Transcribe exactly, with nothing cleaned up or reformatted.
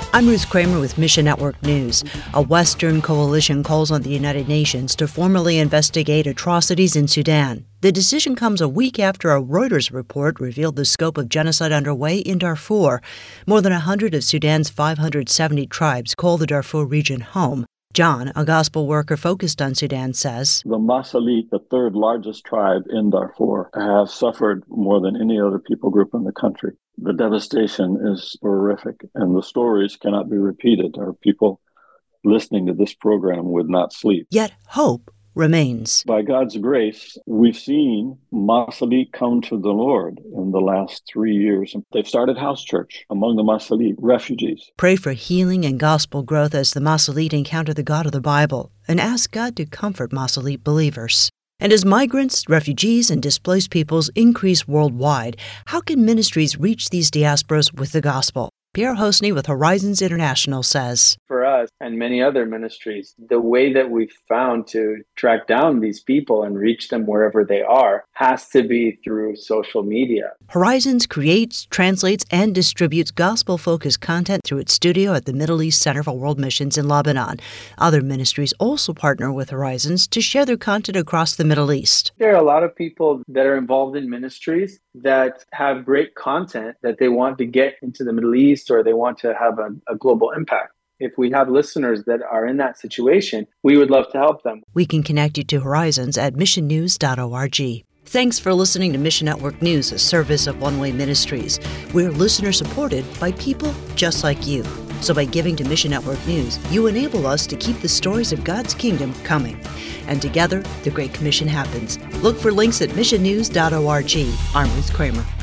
I'm Ruth Kramer with Mission Network News. A Western coalition calls on the United Nations to formally investigate atrocities in Sudan. The decision comes a week after a Reuters report revealed the scope of genocide underway in Darfur. More than one hundred of Sudan's five hundred seventy tribes call the Darfur region home. John, a gospel worker focused on Sudan, says, The Masalit, the third largest tribe in Darfur, have suffered more than any other people group in the country. The devastation is horrific, and the stories cannot be repeated. Our people listening to this program would not sleep. Yet hope remains. By God's grace, we've seen Masalit come to the Lord in the last three years. They've started house church among the Masalit refugees. Pray for healing and gospel growth as the Masalit encounter the God of the Bible, and ask God to comfort Masalit believers. And as migrants, refugees, and displaced peoples increase worldwide, how can ministries reach these diasporas with the gospel? Pierre Hosny with Horizons International says, For us and many other ministries, the way that we've found to track down these people and reach them wherever they are has to be through social media. Horizons creates, translates, and distributes gospel-focused content through its studio at the Middle East Center for World Missions in Lebanon. Other ministries also partner with Horizons to share their content across the Middle East. There are a lot of people that are involved in ministries that have great content that they want to get into the Middle East, or they want to have a, a global impact. If we have listeners that are in that situation, we would love to help them. We can connect you to Horizons at mission news dot org. Thanks for listening to Mission Network News, a service of One Way Ministries. We're listener-supported by people just like you. So by giving to Mission Network News, you enable us to keep the stories of God's kingdom coming. And together, the Great Commission happens. Look for links at mission news dot org. I'm Ruth Kramer.